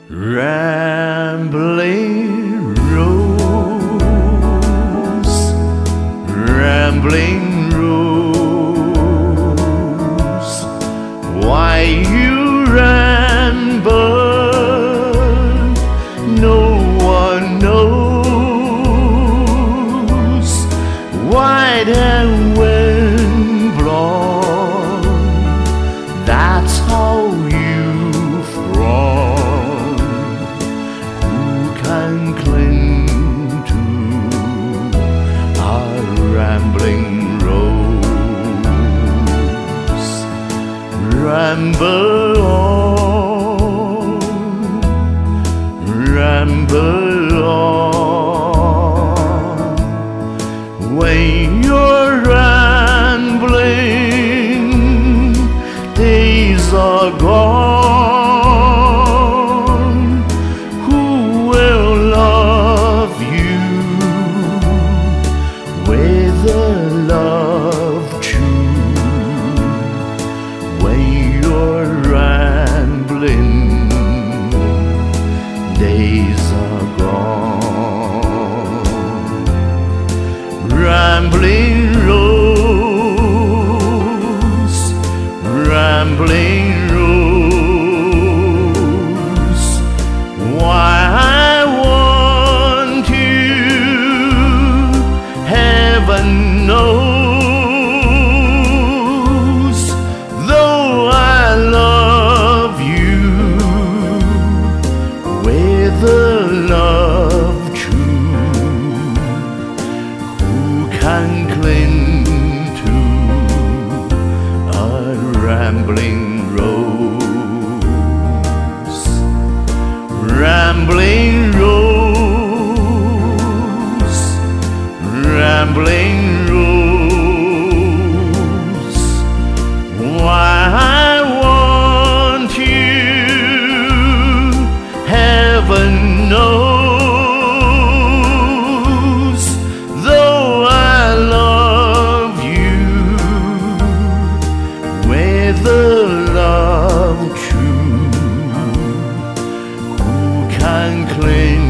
Rambling rose, rambling rose, why you ramble, no one knows. Why the wind blows, that's how you've grown. Who can cling to a rambling rose? Ramble on, ramble on. When you're rambling, days are gone. Who will love you with a love true? When you're rambling, days are gone. Rambling rose, rambling rose, why I want you, heaven knows. Though I love you with a love true, who can cling to a rambling rose? Rambling rose, rambling rose, why I want you, heaven knows. Though I love you with a love true, who can cling